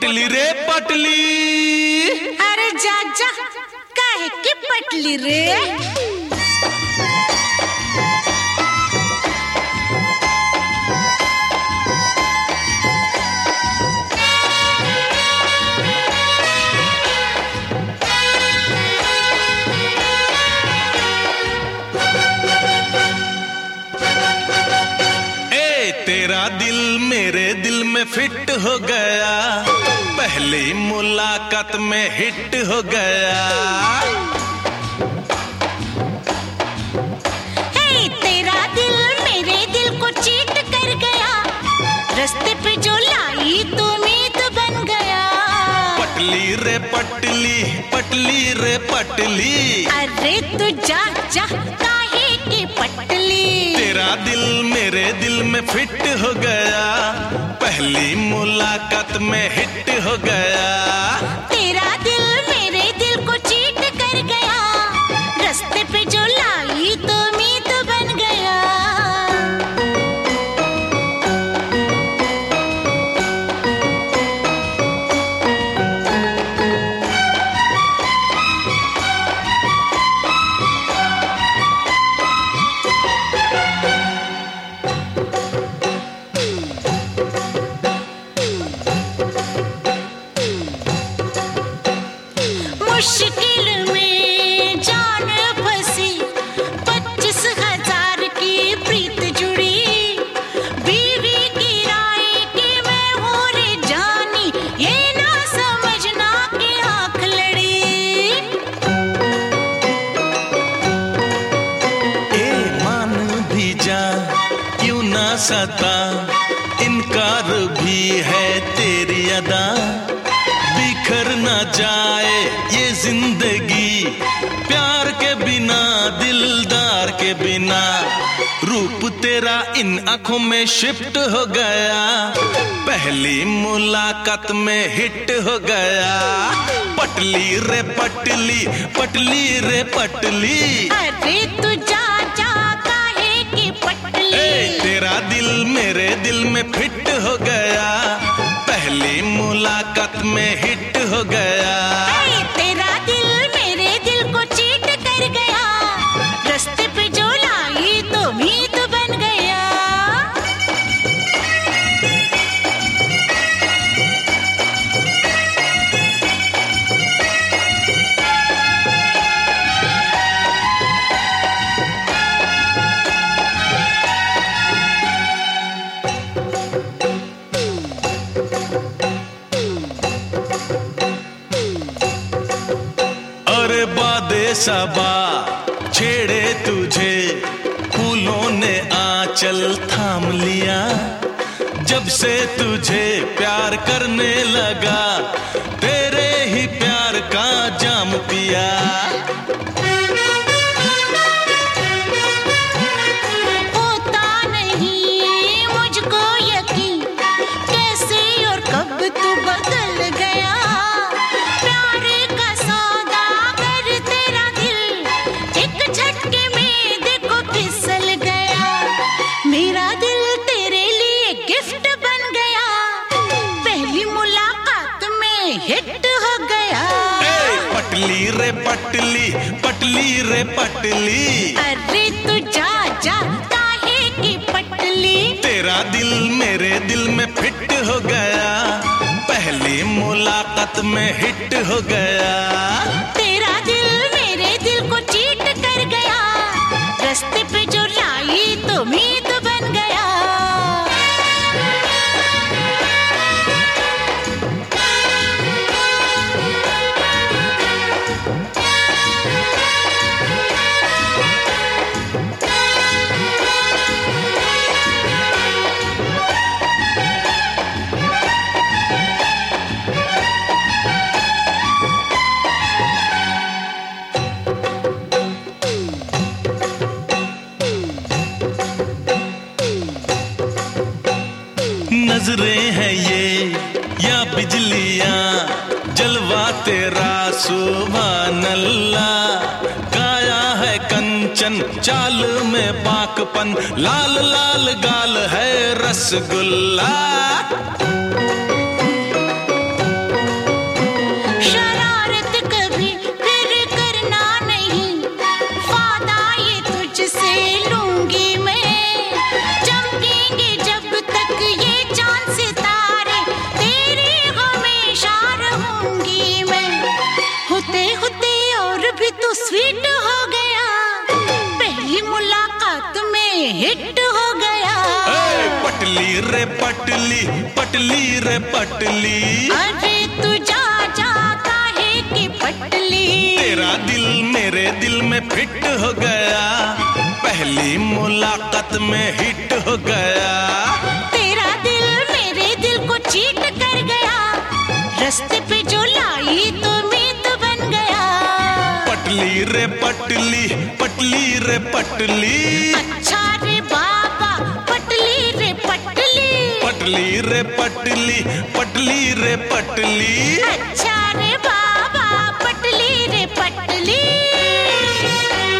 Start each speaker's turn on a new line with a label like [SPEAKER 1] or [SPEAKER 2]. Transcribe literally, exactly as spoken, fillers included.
[SPEAKER 1] पटली रे पटली।
[SPEAKER 2] अरे जा जा, काहे की पटली रे?
[SPEAKER 1] तेरा दिल मेरे दिल में फिट हो गया, पहली मुलाकात में हिट हो गया।
[SPEAKER 2] हे तेरा दिल मेरे दिल को चीट कर गया, रास्ते पे जो लाई तू मीत बन गया।
[SPEAKER 1] पटली रे पटली, पटली रे पटली।
[SPEAKER 2] अरे तू जा जा, काहे की पटली?
[SPEAKER 1] तेरा दिल मेरे दिल में फिट हो गया, पहली मुलाकात में हिट हो गया।
[SPEAKER 2] तेरा दिल मेरे दिल को चीट कर गया, रास्ते पे जो लाई तो मीत बन गया। मुश्किल में जान फंसी, पच्चीस हजार की प्रीत जुड़ी, बीवी की राय की मैं हूँ रे जानी, ये ना समझना कि आँख लड़ी।
[SPEAKER 1] ए मान भी जा, क्यों ना सता, इनकार भी है तेरी अदा। बिखर ना जाए ये जिंदगी, प्यार के बिना दिलदार के बिना। रूप तेरा इन आंखों में शिफ्ट हो गया, पहली मुलाकात में हिट हो गया। पटली रे पटली, पटली रे पटली।
[SPEAKER 2] अरे तू जा जा, काहे की पटली?
[SPEAKER 1] ए, तेरा दिल मेरे दिल में फिट हो गया, पहली मुलाकात में हिट हो गया।
[SPEAKER 2] ए, तेरा दिल मेरे दिल को चीट कर गया, रास्ते पे जो लाई तो मीत बन गया।
[SPEAKER 1] अरे बादे सबा छेड़े तुझे, फूलों ने आंचल थाम लिया। जब से तुझे प्यार करने लगा, तेरे ही प्यार का जाम पिया।
[SPEAKER 2] होता नहीं मुझको यकीन, कैसे और कब तू बदल गया। प्यार का सौदागर तेरा दिल, एक झटके में देखो फिसल गया। मेरा दिल तेरे लिए गिफ्ट बन गया, पहली मुलाकात में हिट हो गया।
[SPEAKER 1] ए, पटली रे पटली, पटली रे पटली।
[SPEAKER 2] अरे तू जा जा, काहे की पटली?
[SPEAKER 1] तेरा दिल मेरे दिल में फिट हो गया, पहली मुलाकात में हिट हो गया।
[SPEAKER 2] तेरा दिल मेरे दिल को चीट कर गया, रास्ते पे जो लाई तो मीत बन गया।
[SPEAKER 1] नजरें हैं ये या बिजलियां, जलवा तेरा सुभान अल्लाह। काया है कंचन, चाल में पाकपन, लाल लाल गाल है रसगुल्ला।
[SPEAKER 2] हिट हो गया, पहली मुलाकात में हिट हो गया।
[SPEAKER 1] ए, पटली रे पटली, पटली रे पटली,
[SPEAKER 2] अरे तू जा जाता है कि पटली,
[SPEAKER 1] तेरा दिल मेरे दिल में फिट हो गया, पहली मुलाकात में हिट हो गया।
[SPEAKER 2] तेरा दिल मेरे दिल को चीट कर गया, रास्ते पे जो लाई तो मीत बन गया।
[SPEAKER 1] पटली रे पटली, पटली रे पटली,
[SPEAKER 2] अच्छा रे बाबा पटली रे पटली,
[SPEAKER 1] पटली रे पटली, पटली रे पटली,
[SPEAKER 2] अच्छा रे बाबा पटली रे पटली।